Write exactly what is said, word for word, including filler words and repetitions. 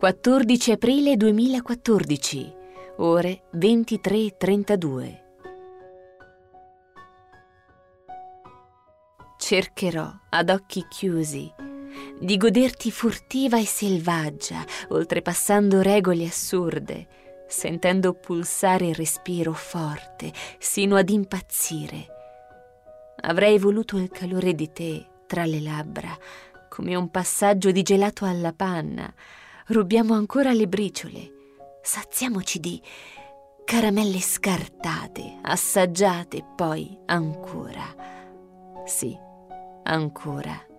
quattordici aprile duemilaquattordici, ore ventitré e trentadue. Cercherò ad occhi chiusi di goderti furtiva e selvaggia, oltrepassando regole assurde, sentendo pulsare il respiro forte sino ad impazzire. Avrei voluto il calore di te tra le labbra, come un passaggio di gelato alla panna. Rubiamo ancora le briciole, saziamoci di caramelle scartate, assaggiate, poi ancora. Sì, ancora.